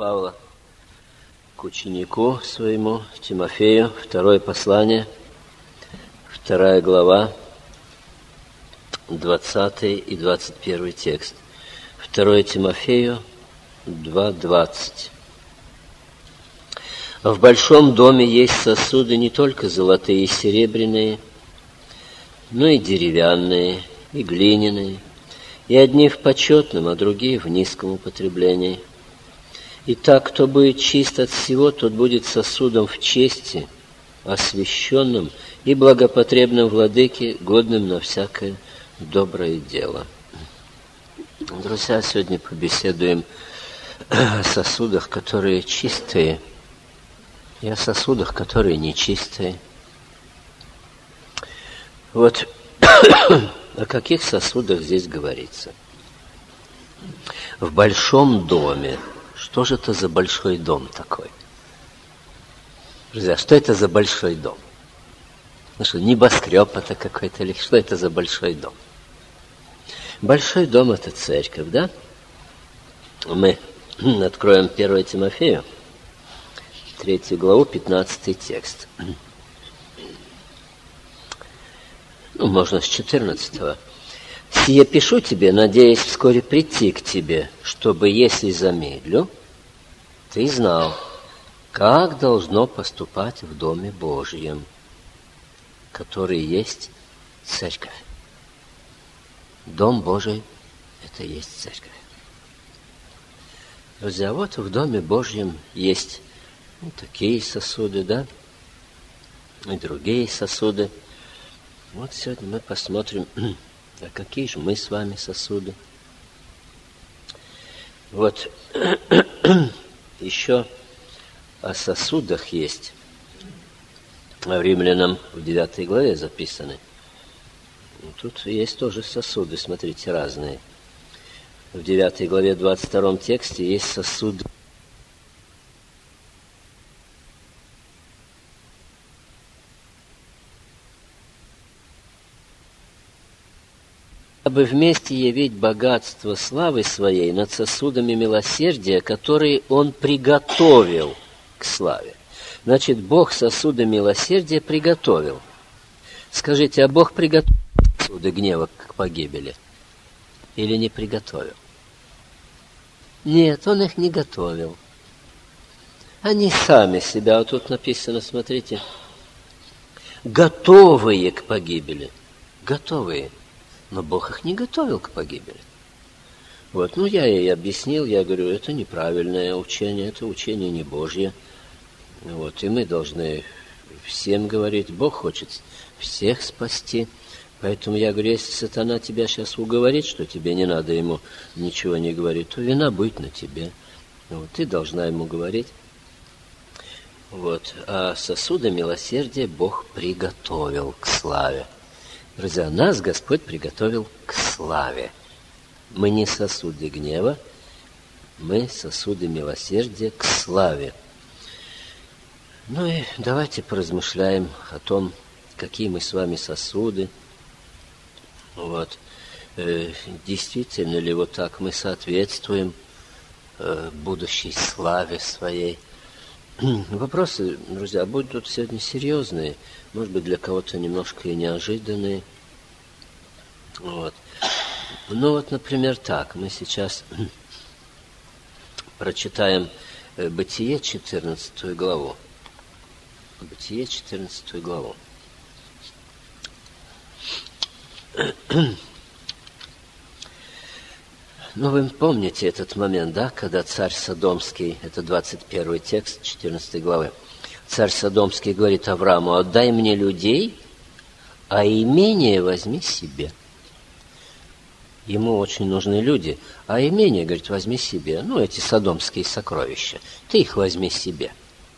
Павла к ученику своему Тимофею, второе послание, 2 глава, 20 и 21 текст. 2 Тимофею 2:20. В большом доме есть сосуды не только золотые и серебряные, но и деревянные, и глиняные, и одни в почетном, а другие в низком употреблении. Итак, кто будет чист от всего, тот будет сосудом в чести, освященным и благопотребным владыке, годным на всякое доброе дело. Друзья, сегодня побеседуем о сосудах, которые чистые, и о сосудах, которые нечистые. Вот о каких сосудах здесь говорится? В большом доме. Что же это за большой дом такой? Друзья, что это за большой дом? Ну что, небоскреб это какой-то, или что это за большой дом? Большой дом – это церковь, да? Мы откроем 1 Тимофею, 3 главу, 15 текст. Можно с 14. «Сие пишу тебе, надеясь вскоре прийти к тебе, чтобы, если замедлю, ты знал, как должно поступать в Доме Божьем, который есть церковь». Дом Божий – это есть церковь. Друзья, вот в Доме Божьем есть такие сосуды, да, и другие сосуды. Вот сегодня мы посмотрим, а какие же мы с вами сосуды. Вот еще о сосудах есть. В Римлянам в 9 главе записаны. Тут есть тоже сосуды, смотрите, разные. В 9 главе 22 тексте есть сосуды. Чтобы вместе явить богатство славы своей над сосудами милосердия, которые Он приготовил к славе. Значит, Бог сосуды милосердия приготовил. Скажите, а Бог приготовил сосуды гнева к погибели? Или не приготовил? Нет, Он их не готовил. Они сами себя, вот тут написано, смотрите, готовые к погибели. Готовые. Но Бог их не готовил к погибели. Вот, я ей объяснил, я говорю, это неправильное учение, это учение не Божье. Вот, и мы должны всем говорить, Бог хочет всех спасти. Поэтому я говорю, если сатана тебя сейчас уговорит, что тебе не надо ему ничего не говорить, то вина будет на тебе. Вот, ты должна ему говорить. Вот, а сосуды милосердия Бог приготовил к славе. Друзья, нас Господь приготовил к славе. Мы не сосуды гнева, мы сосуды милосердия к славе. И давайте поразмышляем о том, какие мы с вами сосуды. Вот. Действительно ли вот так мы соответствуем будущей славе своей? Вопросы, друзья, будут тут сегодня серьезные, может быть, для кого-то немножко и неожиданные. Вот. Например, так, мы сейчас прочитаем Бытие 14 главу. Бытие 14 главу. Вы помните этот момент, да, когда царь Содомский, это 21 текст 14 главы, царь Содомский говорит Аврааму, отдай мне людей, а имение возьми себе. Ему очень нужны люди, а имение, говорит, возьми себе. Эти содомские сокровища, ты их возьми себе.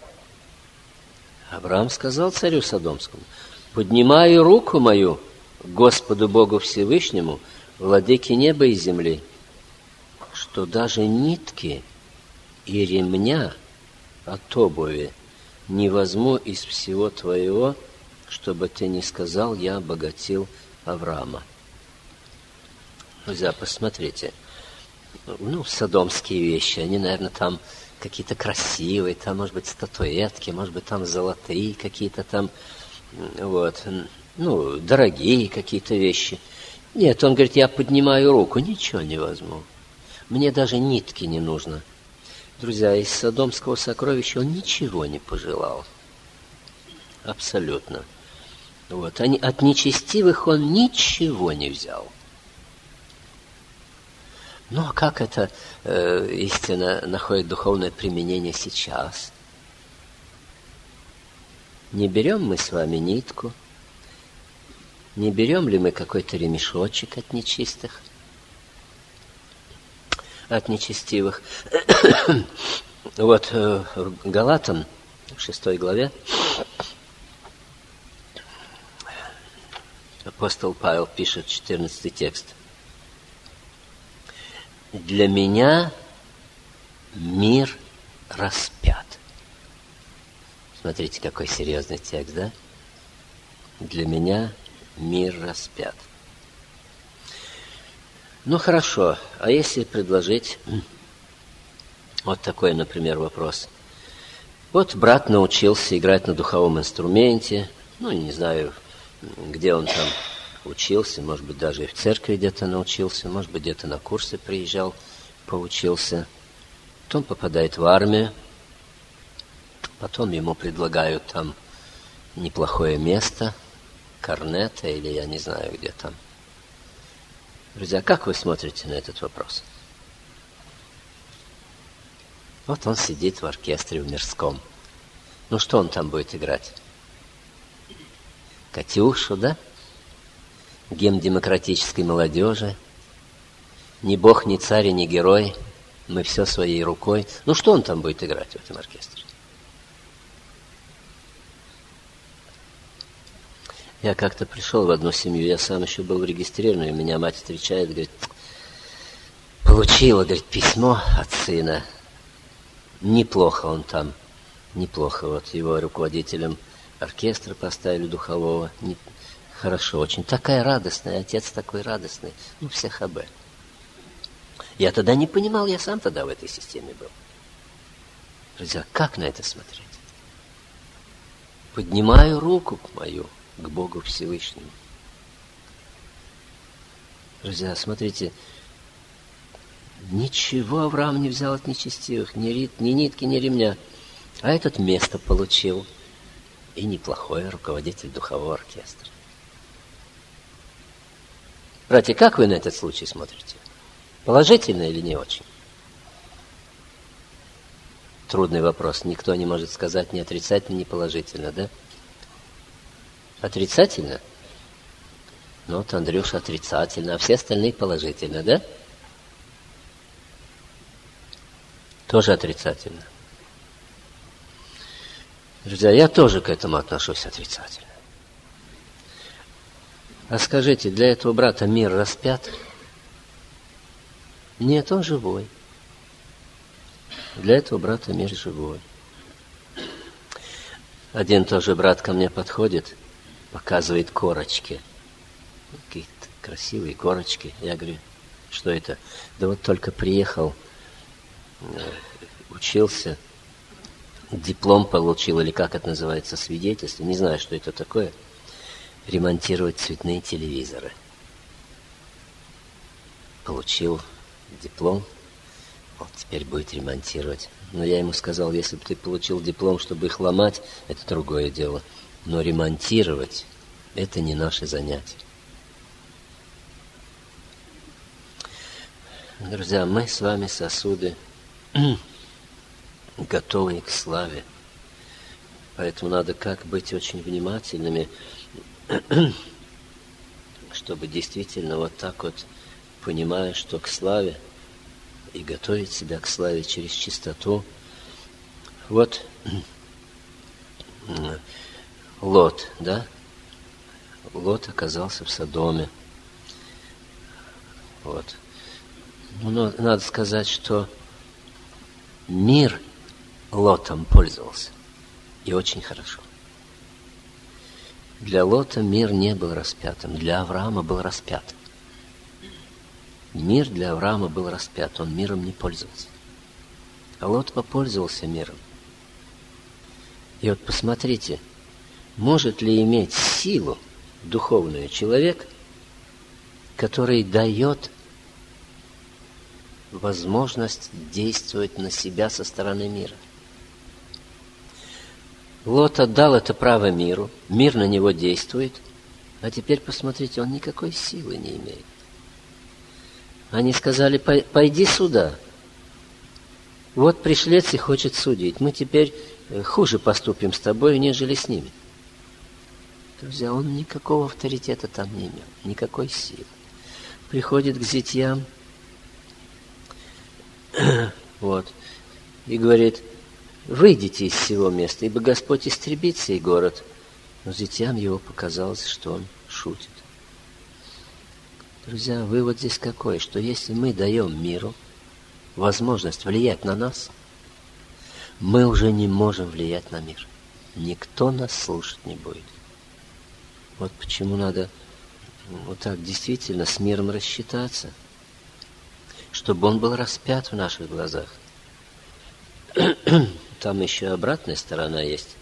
Авраам сказал царю Содомскому, поднимаю руку мою к Господу Богу Всевышнему, владыке неба и земли, что даже нитки и ремня от обуви не возьму из всего твоего, чтобы ты не сказал, я обогатил Авраама. Друзья, посмотрите. Содомские вещи, они, наверное, там какие-то красивые, там, может быть, статуэтки, может быть, там золотые какие-то там, вот, ну, дорогие какие-то вещи. Нет, он говорит, я поднимаю руку, ничего не возьму. Мне даже нитки не нужно. Друзья, из содомского сокровища он ничего не пожелал. Абсолютно. Вот. От нечестивых он ничего не взял. Ну, а как эта истина находит духовное применение сейчас? Не берем мы с вами нитку? Не берем ли мы какой-то ремешочек от нечистых? От нечестивых. Вот в Галатам, в 6 главе, апостол Павел пишет 14 текст. «Для меня мир распят». Смотрите, какой серьезный текст, да? «Для меня мир распят». Ну, хорошо. А если предложить вот такой, например, вопрос. Вот брат научился играть на духовом инструменте. Ну, не знаю, где он там учился. Может быть, даже и в церкви где-то научился. Может быть, где-то на курсы приезжал, поучился. Потом попадает в армию. Потом ему предлагают там неплохое место. Корнета или я не знаю, где там. Друзья, как вы смотрите на этот вопрос? Вот он сидит в оркестре в Мирском. Ну, что он там будет играть? Катюшу, да? Гимн демократической молодежи. Ни бог, ни царь, ни герой. Мы все своей рукой. Ну, что он там будет играть в этом оркестре? Я как-то пришел в одну семью, я сам еще был регистрирован, и меня мать встречает, говорит, получила, говорит, письмо от сына. Неплохо он там, неплохо. Вот его руководителем оркестра поставили духового. Хорошо очень. Такая радостная, отец такой радостный. Ну, всех АБ. Я тогда не понимал, я сам тогда в этой системе был. Друзья, как на это смотреть? Поднимаю руку мою к Богу Всевышнему. Друзья, смотрите, ничего Авраам не взял от нечестивых, ни нитки, ни ремня, а этот место получил, и неплохой руководитель духового оркестра. Братья, как вы на этот случай смотрите? Положительно или не очень? Трудный вопрос. Никто не может сказать ни отрицательно, ни положительно, да? Отрицательно? Ну, вот Андрюша отрицательно, а все остальные положительно, да? Тоже отрицательно. Друзья, я тоже к этому отношусь отрицательно. А скажите, для этого брата мир распят? Нет, он живой. Для этого брата мир живой. Один тоже брат ко мне подходит, показывает корочки. Какие-то красивые корочки. Я говорю, что это? Да вот только приехал, учился, диплом получил, или как это называется, свидетельство. Не знаю, что это такое. Ремонтировать цветные телевизоры. Получил диплом. Вот теперь будет ремонтировать. Но я ему сказал, если бы ты получил диплом, чтобы их ломать, это другое дело. Но ремонтировать – это не наше занятие. Друзья, мы с вами сосуды, готовые к славе. Поэтому надо как быть очень внимательными, чтобы действительно вот так вот, понимая, что к славе, и готовить себя к славе через чистоту. Вот Лот, да? Лот оказался в Содоме. Вот. Но надо сказать, что мир Лотом пользовался. И очень хорошо. Для Лота мир не был распятым, для Авраама был распят. Мир для Авраама был распят, он миром не пользовался. А Лот попользовался миром. И вот посмотрите, может ли иметь силу духовную человек, который дает возможность действовать на себя со стороны мира? Лот отдал это право миру, мир на него действует, а теперь посмотрите, он никакой силы не имеет. Они сказали: пойди сюда. Вот пришлец и хочет судить. Мы теперь хуже поступим с тобой, нежели с ними. Друзья, он никакого авторитета там не имел, никакой силы. Приходит к зятьям, вот, и говорит: выйдите из сего места, ибо Господь истребит сей город. Но зятьям его показалось, что он шутит. Друзья, вывод здесь какой? Что если мы даем миру возможность влиять на нас, мы уже не можем влиять на мир. Никто нас слушать не будет. Вот почему надо вот так действительно с миром рассчитаться, чтобы он был распят в наших глазах. Там еще обратная сторона есть.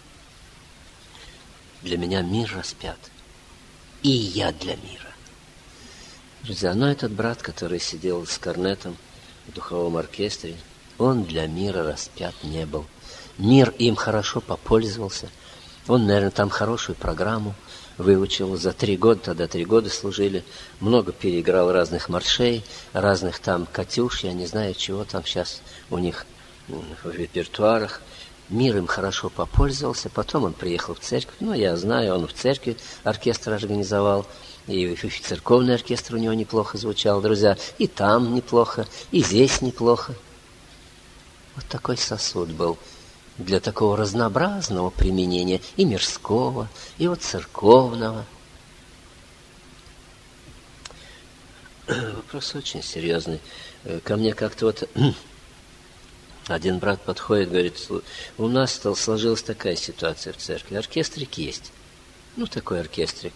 Для меня мир распят, и я для мира. Друзья, но этот брат, который сидел с корнетом в духовом оркестре, он для мира распят не был. Мир им хорошо попользовался. Он, наверное, там хорошую программу выучил за 3 года, тогда 3 года служили, много переиграл разных маршей, разных там катюш, я не знаю, чего там сейчас у них в репертуарах. Мир им хорошо попользовался, потом он приехал в церковь, я знаю, он в церкви оркестр организовал, и церковный оркестр у него неплохо звучал, друзья, и там неплохо, и здесь неплохо. Вот такой сосуд был для такого разнообразного применения и мирского, и вот церковного. Вопрос очень серьезный. Ко мне как-то вот один брат подходит, говорит: у нас сложилась такая ситуация в церкви. Оркестрик есть. Такой оркестрик,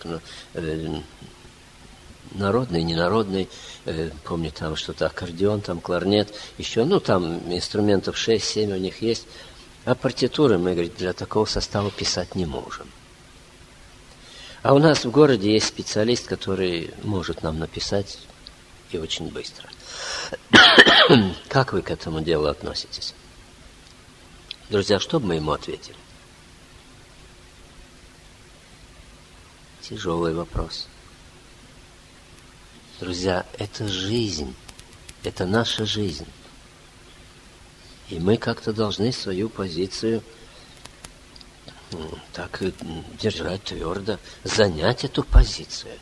народный, ненародный. Помню, там что-то аккордеон, там кларнет, еще, там инструментов 6-7 у них есть. А партитуры мы, говорит, для такого состава писать не можем. А у нас в городе есть специалист, который может нам написать и очень быстро. Как вы к этому делу относитесь? Друзья, что бы мы ему ответили? Тяжелый вопрос. Друзья, это жизнь, это наша жизнь. И мы как-то должны свою позицию так и держать твердо, занять эту позицию.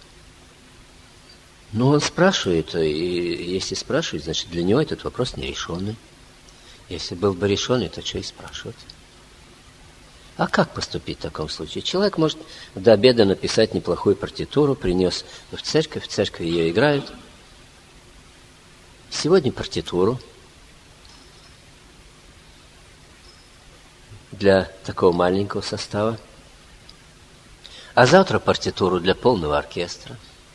Он спрашивает, и если спрашивает, значит, для него этот вопрос нерешенный. Если был бы решенный, то что и спрашивать? А как поступить в таком случае? Человек может до обеда написать неплохую партитуру, принес в церковь ее играют. Сегодня партитуру для такого маленького состава, а завтра партитуру для полного оркестра.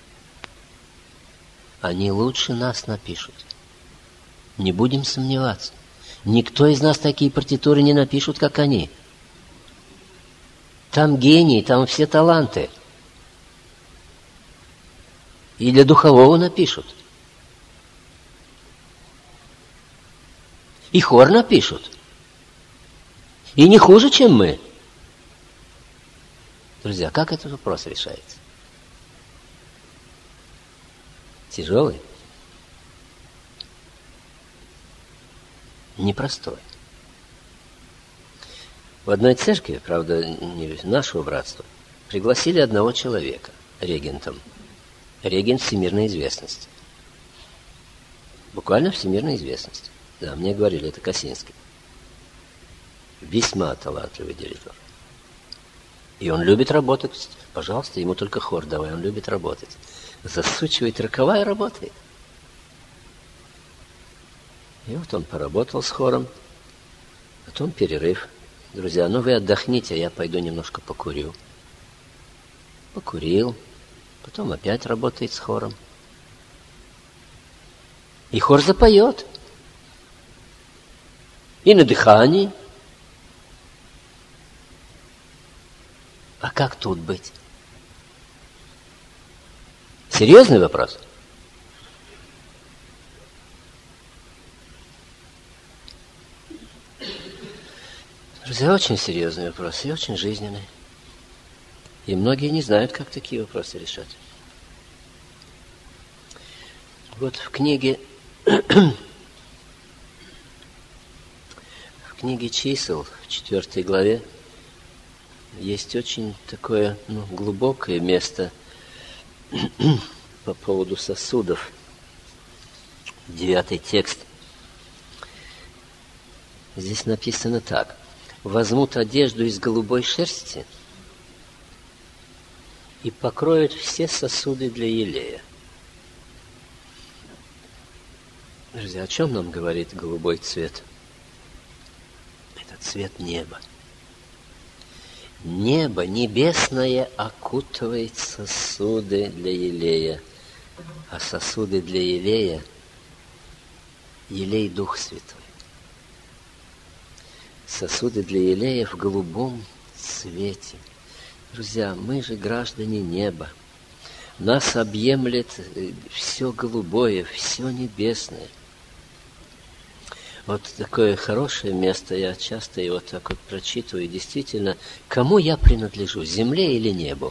Они лучше нас напишут. Не будем сомневаться. Никто из нас такие партитуры не напишут, как они. Там гении, там все таланты. И для духового напишут. И хор напишут. И не хуже, чем мы. Друзья, как этот вопрос решается? Тяжелый? Непростой. В одной церкви, правда, не нашего братства, пригласили одного человека регентом. Регент всемирной известности. Буквально всемирной известности. Да, мне говорили, это Косинский. Весьма талантливый дирижер. И он любит работать. Пожалуйста, ему только хор давай, он любит работать. Засучивает рукава и работает. И вот он поработал с хором. Потом перерыв. Друзья, вы отдохните, а я пойду немножко покурю. Покурил. Потом опять работает с хором. И хор запоет. и на дыхании. А как тут быть? Серьезный вопрос. Друзья, очень серьезный вопрос и очень жизненный. И многие не знают, как такие вопросы решать. Вот в книге чисел, в 4 главе, есть очень такое глубокое место по поводу сосудов. 9 текст. Здесь написано так. «Возьмут одежду из голубой шерсти и покроют все сосуды для елея». Друзья, о чем нам говорит голубой цвет? Это цвет неба. Небо небесное окутывает сосуды для елея, а сосуды для елея – елей Дух Святой. Сосуды для елея в голубом цвете. Друзья, мы же граждане неба. Нас объемлет все голубое, все небесное. Вот такое хорошее место, я часто его так вот прочитываю. Действительно, кому я принадлежу, земле или небу?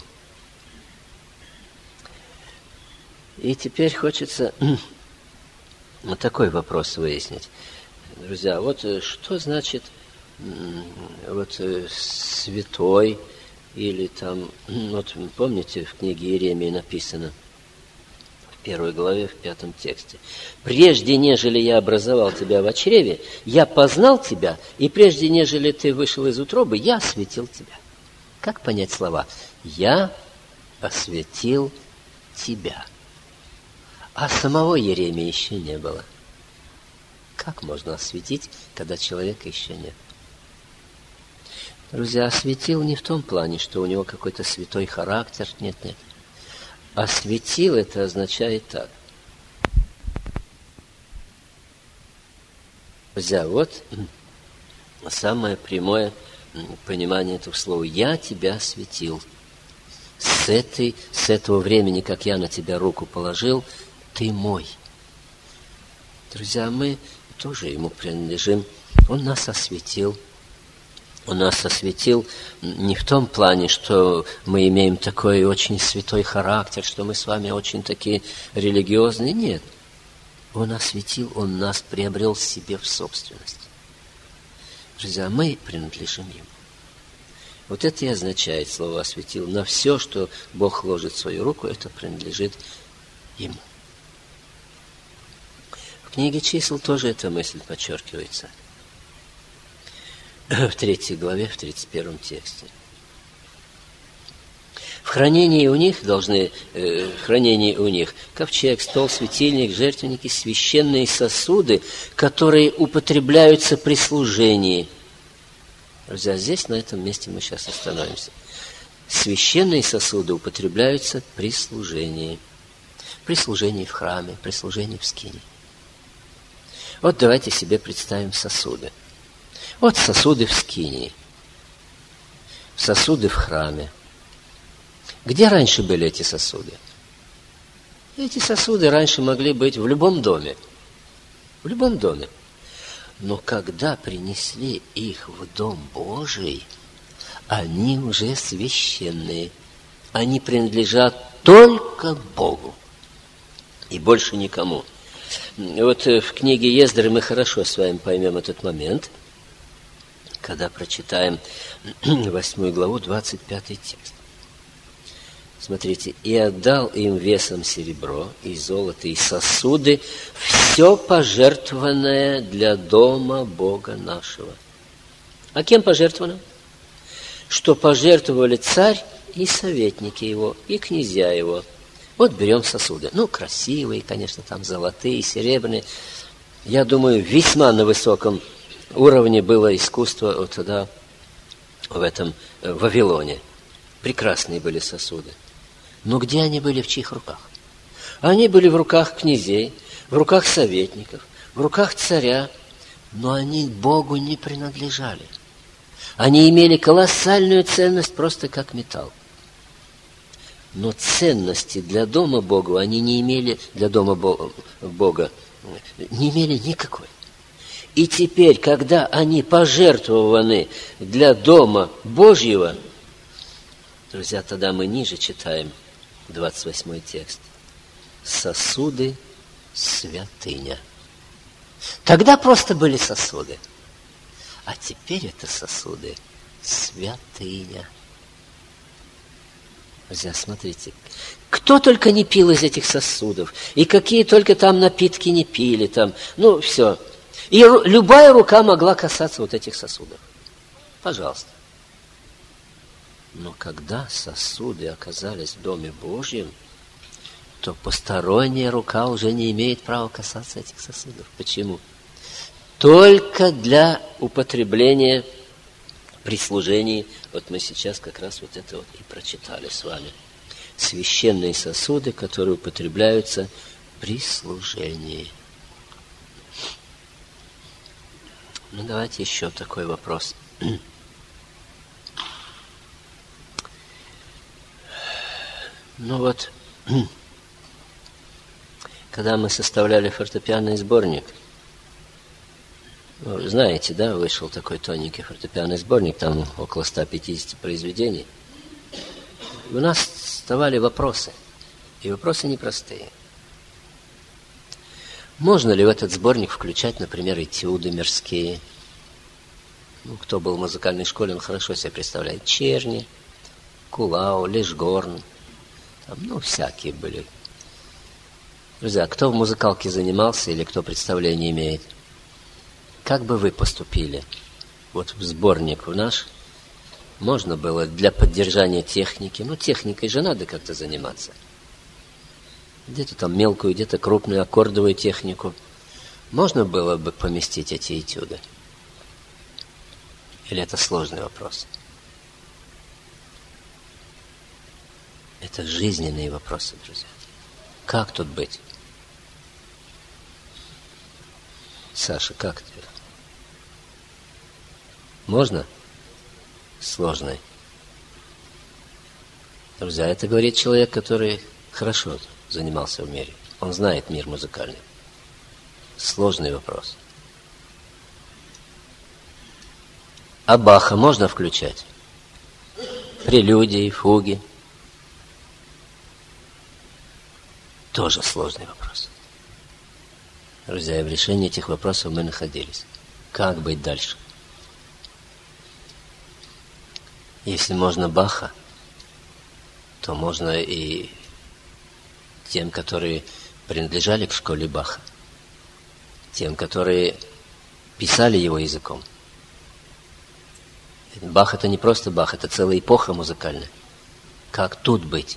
И теперь хочется вот такой вопрос выяснить. Друзья, вот что значит вот святой, или там, вот помните, в книге Иеремии написано, в 1 главе, в 5 тексте. «Прежде, нежели я образовал тебя в чреве, я познал тебя, и прежде, нежели ты вышел из утробы, я осветил тебя». Как понять слова? «Я осветил тебя». А самого Иеремии еще не было. Как можно осветить, когда человека еще нет? Друзья, осветил не в том плане, что у него какой-то святой характер. Нет. Осветил — это означает так. Друзья, вот самое прямое понимание этого слова. «Я тебя осветил». С этого времени, как я на тебя руку положил, ты мой. Друзья, мы тоже ему принадлежим. Он нас осветил. Он нас осветил не в том плане, что мы имеем такой очень святой характер, что мы с вами очень такие религиозные. Нет. Он осветил, Он нас приобрел себе в собственность. Друзья, мы принадлежим Ему. Вот это и означает слово «осветил». На все, что Бог ложит в свою руку, это принадлежит Ему. В книге чисел тоже эта мысль подчеркивается. В 3 главе, в 31 тексте. В хранении у них ковчег, стол, светильник, жертвенники, священные сосуды, которые употребляются при служении. Друзья, здесь, на этом месте мы сейчас остановимся. Священные сосуды употребляются при служении. При служении в храме, при служении в скинии. Вот давайте себе представим сосуды. Вот сосуды в скинии, сосуды в храме. Где раньше были эти сосуды? Эти сосуды раньше могли быть в любом доме. В любом доме. Но когда принесли их в Дом Божий, они уже священные. Они принадлежат только Богу и больше никому. Вот в книге Ездры мы хорошо с вами поймем этот момент, когда прочитаем 8 главу, 25 текст. Смотрите. «И отдал им весом серебро, и золото, и сосуды, все пожертвованное для дома Бога нашего». А кем пожертвовано? Что пожертвовали царь и советники его, и князья его. Вот берем сосуды. Красивые, конечно, там золотые, серебряные. Я думаю, весьма на высоком уровне было искусство вот тогда в этом Вавилоне. Прекрасные были сосуды. Но где они были, в чьих руках? Они были в руках князей, в руках советников, в руках царя. но они Богу не принадлежали. Они имели колоссальную ценность просто как металл. Но ценности для дома Бога они не имели, для дома Бога не имели никакой. И теперь, когда они пожертвованы для дома Божьего, друзья, тогда мы ниже читаем 28 текст. Сосуды святыня. Тогда просто были сосуды. А теперь это сосуды святыня. Друзья, смотрите, кто только не пил из этих сосудов, и какие только там напитки не пили, там, ну, все. И любая рука могла касаться вот этих сосудов. Пожалуйста. Но когда сосуды оказались в Доме Божьем, то посторонняя рука уже не имеет права касаться этих сосудов. Почему? Только для употребления при служении. Вот мы сейчас как раз вот это вот и прочитали с вами. Священные сосуды, которые употребляются при служении. Ну, давайте еще такой вопрос. Ну вот, когда мы составляли фортепианный сборник, вы знаете, да, вышел такой тоненький фортепианный сборник, там около 150 произведений. У нас вставали вопросы, и вопросы непростые. Можно ли в этот сборник включать, например, этюды мирские? Ну, кто был в музыкальной школе, он хорошо себе представляет. Черни, Кулау, Лишгорн, там, ну, всякие были. Друзья, кто в музыкалке занимался или кто представление имеет? Как бы вы поступили? Вот в сборник в наш можно было для поддержания техники. Ну, техникой же надо как-то заниматься. Где-то там мелкую, где-то крупную аккордовую технику. Можно было бы поместить эти этюды? Или это сложный вопрос? Это жизненные вопросы, друзья. Как тут быть? Саша, как ты? Можно? Сложный. Друзья, это говорит человек, который хорошо занимался в мире. Он знает мир музыкальный. Сложный вопрос. А Баха можно включать? Прелюдии, фуги? Тоже сложный вопрос. Друзья, и в решении этих вопросов мы находились. Как быть дальше? Если можно Баха, то можно и тем, которые принадлежали к школе Баха, тем, которые писали его языком. Бах — это не просто Бах, это целая эпоха музыкальная. Как тут быть?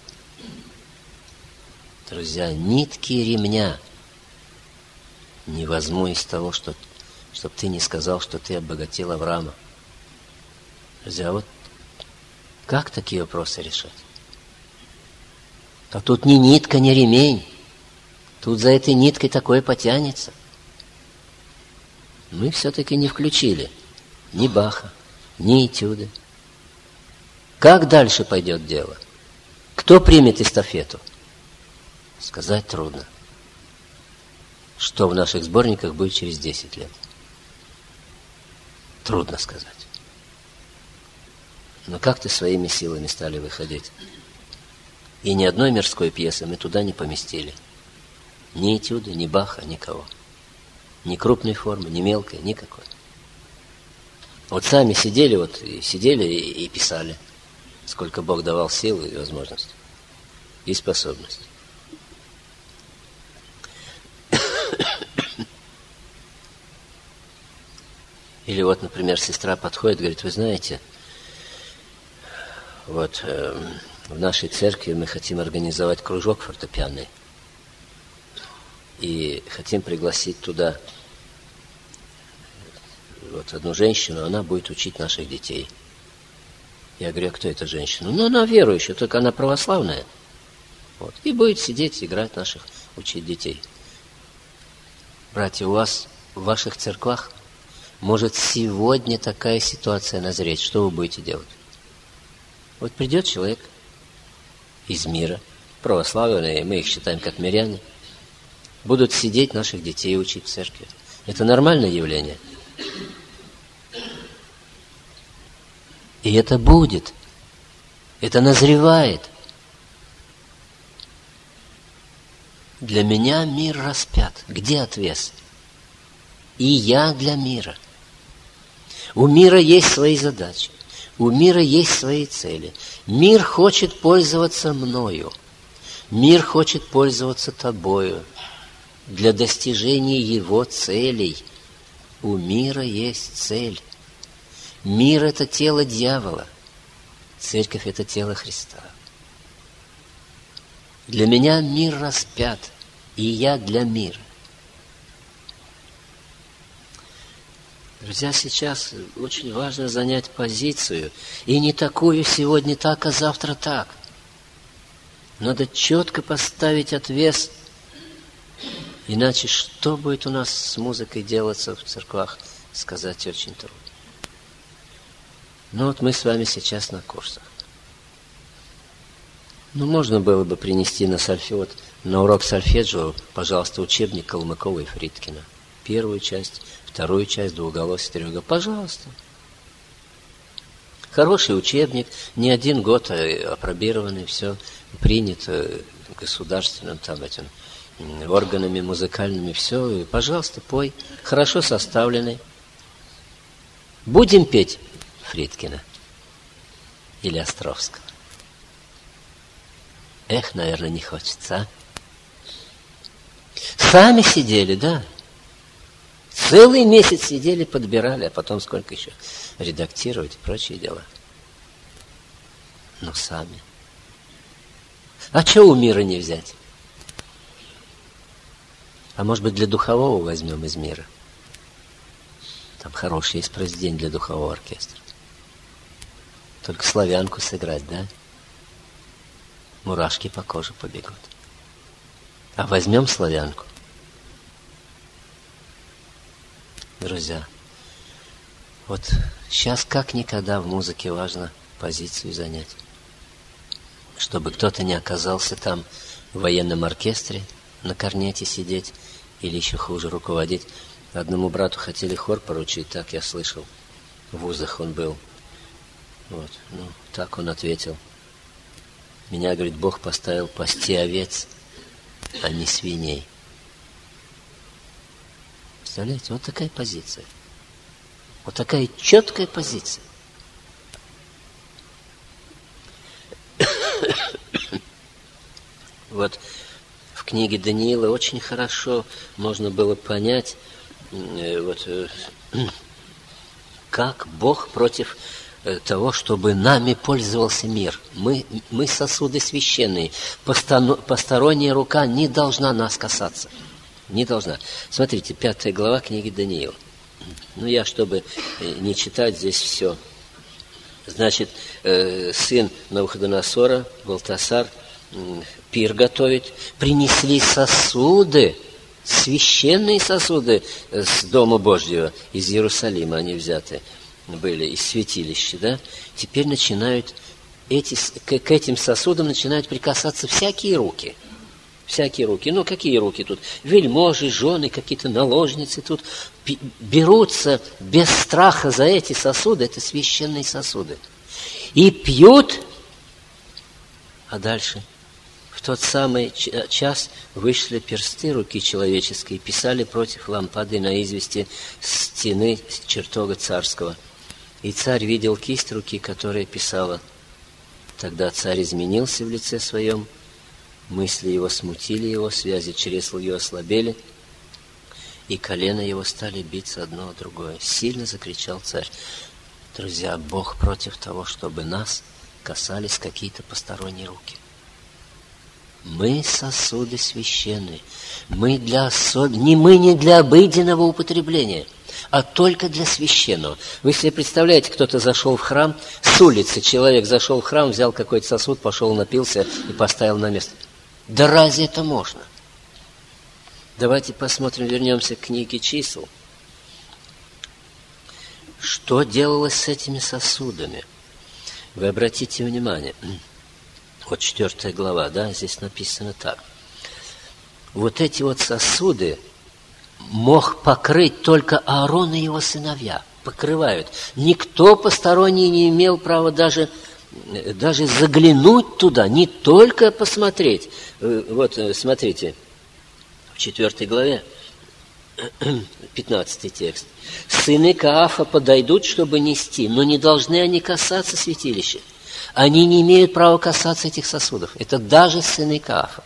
Друзья, нитки ремня не возьму из того, чтобы ты не сказал, что ты обогатил Авраама. Друзья, вот как такие вопросы решать? А тут ни нитка, ни ремень. Тут за этой ниткой такое потянется. Мы все-таки не включили ни Баха, ни этюды. Как дальше пойдет дело? Кто примет эстафету? Сказать трудно. Что в наших сборниках будет через 10 лет? Трудно сказать. Но как-то своими силами стали выходить. И ни одной мирской пьесы мы туда не поместили. Ни этюды, ни Баха, никого. Ни крупной формы, ни мелкой, никакой. Вот сами сидели и писали. Сколько Бог давал сил и возможностей. И способностей. Или вот, например, сестра подходит, говорит: вы знаете, вот в нашей церкви мы хотим организовать кружок фортепианный. И хотим пригласить туда вот одну женщину, она будет учить наших детей. Я говорю: а кто эта женщина? Ну, она верующая, только она православная. Вот. И будет сидеть, играть наших, учить детей. Братья, у вас в ваших церквах Может сегодня такая ситуация назреть. Что вы будете делать? Вот придет человек из мира, православные, мы их считаем как миряне, будут сидеть, наших детей учить в церкви. Это нормальное явление. И это будет. Это назревает. Для меня мир распят. Где отвес? И я для мира. У мира есть свои задачи. У мира есть свои цели. Мир хочет пользоваться мною. Мир хочет пользоваться тобою. Для достижения его целей. У мира есть цель. Мир – это тело дьявола. Церковь – это тело Христа. Для меня мир распят, и я для мира. Друзья, сейчас очень важно занять позицию. И не такую сегодня так, а завтра так. Надо четко поставить отвес. Иначе что будет у нас с музыкой делаться в церквах, сказать очень трудно. Ну вот мы с вами сейчас на курсах. Ну, можно было бы принести на урок сольфеджио, пожалуйста, учебник Калмыкова и Фридкина. Первую часть, вторую часть, двуголосие, трехголосие. Пожалуйста. Хороший учебник, не один год апробированный, все принято государственным этим органами музыкальными, все. И, пожалуйста, пой. Хорошо составленный. Будем петь Фридкина или Островского? Эх, наверное, не хочется, а? Сами сидели, да. Целый месяц сидели, подбирали, а потом сколько еще редактировать и прочие дела. Но сами. А что у мира не взять? А может быть, для духового возьмем из мира? Там хороший есть произведение для духового оркестра. Только славянку сыграть, да? Мурашки по коже побегут. А возьмем славянку. Друзья, вот сейчас как никогда в музыке важно позицию занять. Чтобы кто-то не оказался там в военном оркестре, на корнете сидеть, или еще хуже, руководить. Одному брату хотели хор поручить, так я слышал. В вузах он был. Вот, ну, так он ответил. Меня, говорит, Бог поставил пасти овец, а не свиней. Представляете, вот такая позиция. Вот такая четкая позиция. Вот в книге Даниила очень хорошо можно было понять, как Бог против того, чтобы нами пользовался мир. Мы сосуды священные. Посторонняя рука не должна нас касаться. Не должна. Смотрите, 5 глава книги Даниила. Ну, я, чтобы не читать здесь все. Значит, сын Навуходоносора, Валтасар, пир готовит. Принесли сосуды, священные сосуды с Дома Божьего, из Иерусалима они взяты были, из святилища, да? Теперь начинают к этим сосудам начинают прикасаться всякие руки. Всякие руки. Ну, какие руки тут? Вельможи, жены, какие-то наложницы тут берутся без страха за эти сосуды. Это священные сосуды. И пьют. А дальше? В тот самый час вышли персты руки человеческие, писали против лампады на извести стены чертога царского. И царь видел кисть руки, которая писала. Тогда царь изменился в лице своем, мысли его смутили его, связи чресл его ослабели, и колено его стали биться одно о другое. Сильно закричал царь. Друзья, Бог против того, чтобы нас касались какие-то посторонние руки. Мы сосуды священные. Мы не для обыденного употребления, а только для священного. Вы себе представляете, кто-то зашел в храм, с улицы человек зашел в храм, взял какой-то сосуд, пошел, напился и поставил на место. Да разве это можно? Давайте посмотрим, вернемся к книге чисел. Что делалось с этими сосудами? Вы обратите внимание, вот 4 глава, да, здесь написано так. Вот эти вот сосуды мог покрыть только Аарон и его сыновья. Покрывают. Никто посторонний не имел права даже заглянуть туда, не только посмотреть. Вот, смотрите, в 4 главе, 15 текст. Сыны Каафа подойдут, чтобы нести, но не должны они касаться святилища. Они не имеют права касаться этих сосудов. Это даже сыны Каафа.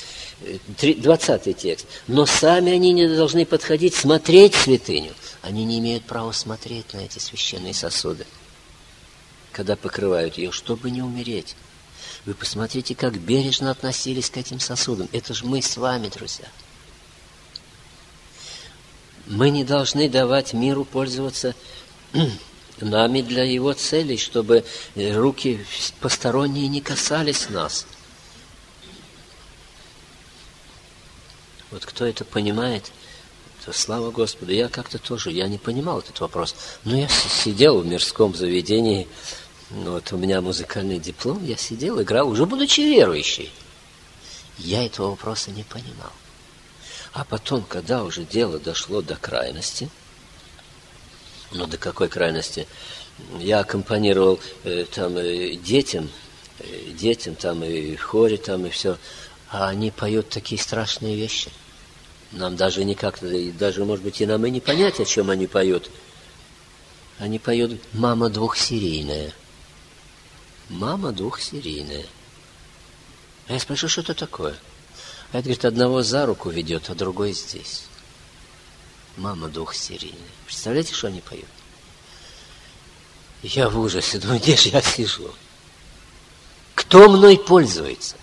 20 текст. Но сами они не должны подходить, смотреть святыню. Они не имеют права смотреть на эти священные сосуды, когда покрывают ее, чтобы не умереть. Вы посмотрите, как бережно относились к этим сосудам. Это же мы с вами, друзья. Мы не должны давать миру пользоваться нами для его целей, чтобы руки посторонние не касались нас. Вот кто это понимает, то слава Господу. Я как-то тоже, я не понимал этот вопрос. Но я сидел в мирском заведении, вот у меня музыкальный диплом, я сидел, играл, уже будучи верующий. Я этого вопроса не понимал. А потом, когда уже дело дошло до крайности, ну до какой крайности? Я аккомпанировал детям там и в хоре там и все, а они поют такие страшные вещи. Нам даже никак, даже, может быть, и нам и не понять, о чем они поют. Они поют «Мама двухсерийная». «Мама двухсерийная». А я спрашиваю, что это такое? А это, говорит, одного за руку ведет, а другой здесь. «Мама двухсерийная». Представляете, что они поют? Я в ужасе, думаю, где же я сижу? Кто мной пользуется?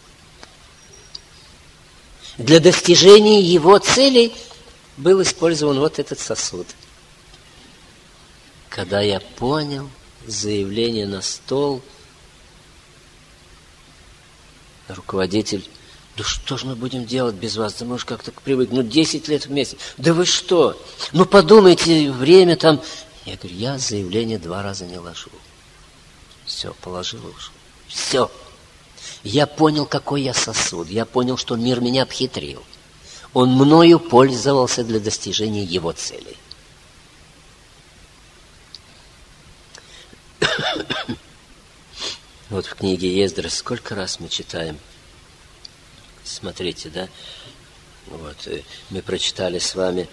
Для достижения его целей был использован вот этот сосуд. Когда я понял заявление на стол, руководитель: да что же мы будем делать без вас? Да мы уж как-то привыкли. 10 лет вместе. Да вы что? Подумайте, время там. Я говорю, я заявление 2 раза не ложу. Все, положил уже. Все. Я понял, какой я сосуд. Я понял, что мир меня обхитрил. Он мною пользовался для достижения его целей. Вот в книге Ездра сколько раз мы читаем. Смотрите, да? Вот, мы прочитали с вами,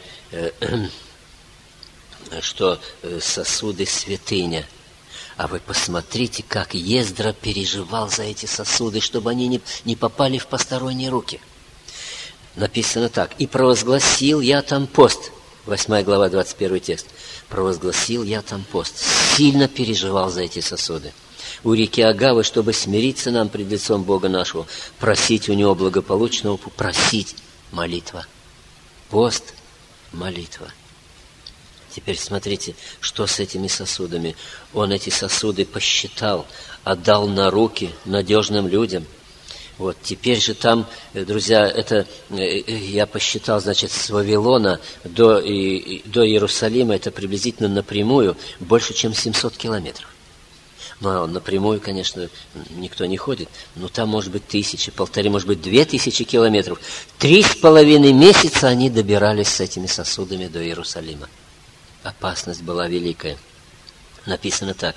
что сосуды святыня. А вы посмотрите, как Ездра переживал за эти сосуды, чтобы они не попали в посторонние руки. Написано так. «И провозгласил я там пост». 8 глава, 21 текст. «Провозгласил я там пост». Сильно переживал за эти сосуды. У реки Агавы, чтобы смириться нам пред лицом Бога нашего, просить у Него благополучного, просить молитва. Пост, молитва. Теперь смотрите, что с этими сосудами. Он эти сосуды посчитал, отдал на руки надежным людям. Вот, теперь же там, друзья, это я посчитал, значит, с Вавилона до Иерусалима, это приблизительно напрямую больше, чем 700 километров. Но напрямую, конечно, никто не ходит. Но там может быть 1000, 1500, может быть 2000 километров. 3,5 месяца они добирались с этими сосудами до Иерусалима. Опасность была великая. Написано так.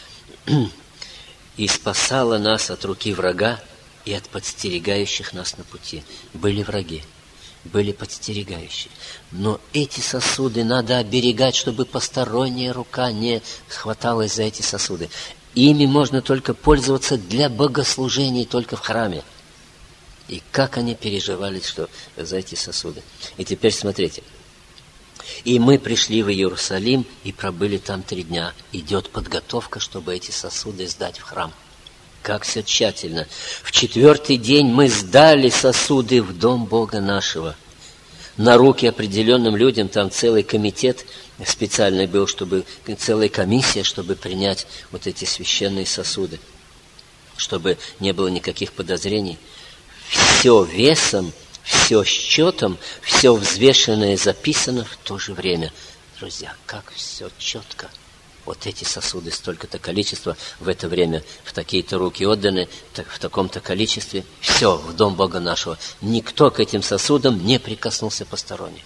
«И спасала нас от руки врага и от подстерегающих нас на пути». Были враги, были подстерегающие. Но эти сосуды надо оберегать, чтобы посторонняя рука не хваталась за эти сосуды. Ими можно только пользоваться для богослужений, только в храме. И как они переживали, что за эти сосуды. И теперь смотрите. «И мы пришли в Иерусалим и пробыли там 3 дня. Идет подготовка, чтобы эти сосуды сдать в храм». Как все тщательно. В 4-й день мы сдали сосуды в дом Бога нашего. На руки определенным людям, там целый комитет специальный был, чтобы целая комиссия, чтобы принять вот эти священные сосуды, чтобы не было никаких подозрений. Все весом, все счетом, все взвешенное записано в то же время. Друзья, как все четко. Вот эти сосуды, столько-то количества, в это время в такие-то руки отданы, в таком-то количестве. Все, в дом Бога нашего. Никто к этим сосудам не прикоснулся посторонний.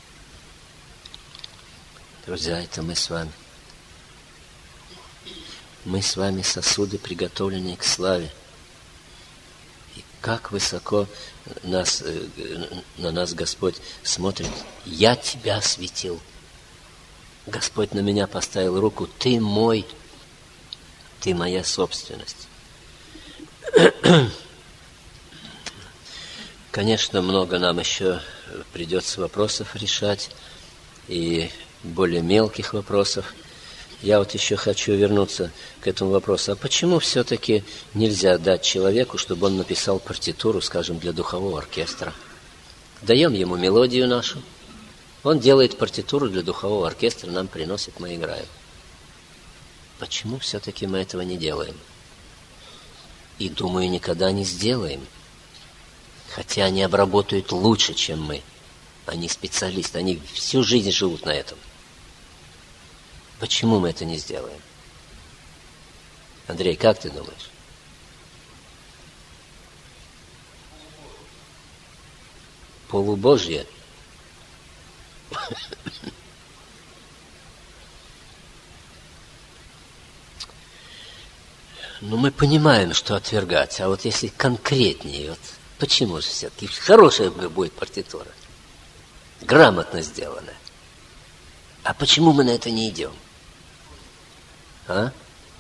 Друзья, это мы с вами. Мы с вами сосуды, приготовленные к славе. И как высоко на нас Господь смотрит. Я тебя осветил. Господь на меня поставил руку. Ты мой, ты моя собственность. Конечно, много нам еще придется вопросов решать, и более мелких вопросов. Я вот еще хочу вернуться к этому вопросу. А почему все-таки нельзя дать человеку, чтобы он написал партитуру, скажем, для духового оркестра? Даем ему мелодию нашу. Он делает партитуру для духового оркестра, нам приносит, мы играем. Почему все-таки мы этого не делаем? И, думаю, никогда не сделаем. Хотя они обработают лучше, чем мы. Они специалисты, они всю жизнь живут на этом. Почему мы это не сделаем? Андрей, как ты думаешь? Полубожье? Ну, мы понимаем, что отвергать, а вот если конкретнее, вот почему же все-таки хорошая будет партитура, грамотно сделанная. А почему мы на это не идем? А?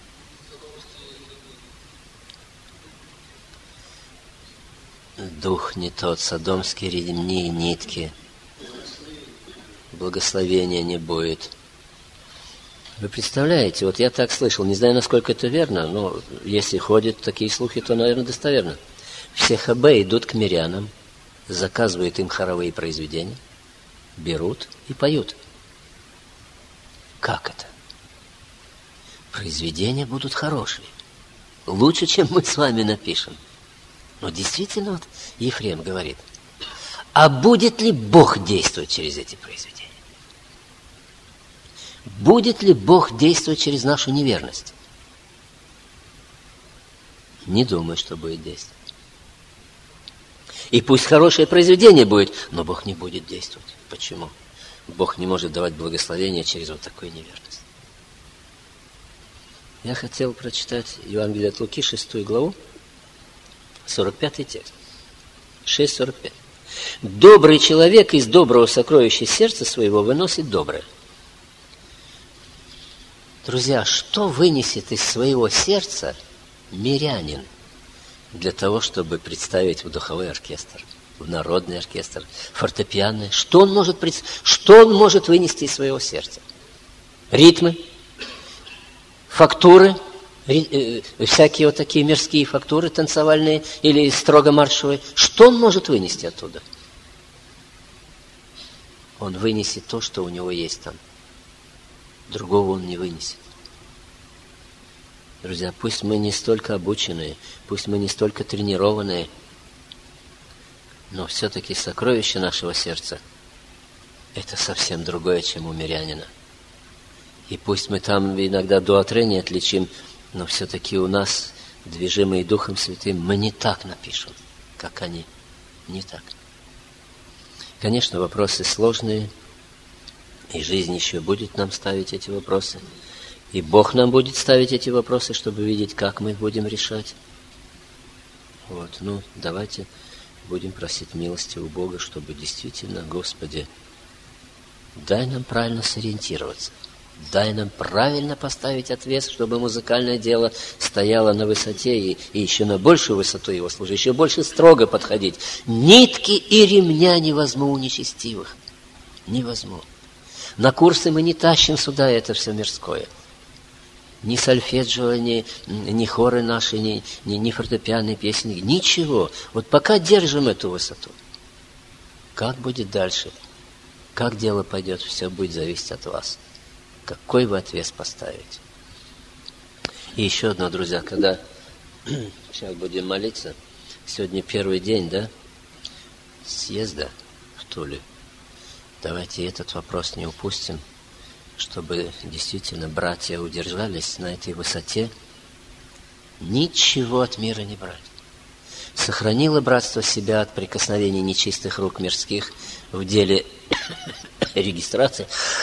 Дух не тот, содомские ремни и нитки. Благословения не будет. Вы представляете, вот я так слышал, не знаю, насколько это верно, но если ходят такие слухи, то, наверное, достоверно. Все ХБ идут к мирянам, заказывают им хоровые произведения, берут и поют. Как это? Произведения будут хорошие. Лучше, чем мы с вами напишем. Но действительно, вот Ефрем говорит, а будет ли Бог действовать через эти произведения? Будет ли Бог действовать через нашу неверность? Не думаю, что будет действовать. И пусть хорошее произведение будет, но Бог не будет действовать. Почему? Бог не может давать благословение через вот такую неверность. Я хотел прочитать Евангелие от Луки, 6 главу, 45 текст. 6:45. Добрый человек из доброго сокровища сердца своего выносит доброе. Друзья, что вынесет из своего сердца мирянин для того, чтобы представить в духовой оркестр, в народный оркестр, фортепианный? Что он может вынести из своего сердца? Ритмы, фактуры, всякие вот такие мирские фактуры танцевальные или строго маршевые. Что он может вынести оттуда? Он вынесет то, что у него есть там. Другого он не вынесет. Друзья, пусть мы не столько обученные, пусть мы не столько тренированные, но все-таки сокровище нашего сердца – это совсем другое, чем у мирянина. И пусть мы там иногда дуатре не отличим, но все-таки у нас, движимые Духом Святым, мы не так напишем, как они. Не так. Конечно, вопросы сложные, и жизнь еще будет нам ставить эти вопросы. И Бог нам будет ставить эти вопросы, чтобы видеть, как мы будем решать. Вот, давайте будем просить милости у Бога, чтобы действительно, Господи, дай нам правильно сориентироваться. Дай нам правильно поставить отвес, чтобы музыкальное дело стояло на высоте и еще на большую высоту его служить, еще больше строго подходить. Нитки и ремня не возьму у нечестивых. Не возьму. На курсы мы не тащим сюда это все мирское. Ни сольфеджио, ни хоры наши, ни фортепианные песни, ничего. Вот пока держим эту высоту. Как будет дальше? Как дело пойдет, все будет зависеть от вас. Какой вы отвес поставите? И еще одно, друзья, когда сейчас будем молиться, сегодня первый день, да, съезда в Туле. Давайте этот вопрос не упустим, чтобы действительно братья удержались на этой высоте, ничего от мира не брать. Сохранило братство себя от прикосновений нечистых рук мирских в деле регистрации,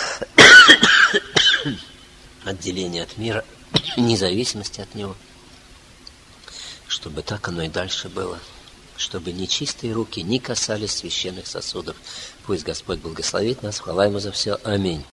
отделения от мира, независимости от него, чтобы так оно и дальше было, чтобы нечистые руки не касались священных сосудов. Пусть Господь благословит нас, хвала Ему за все. Аминь.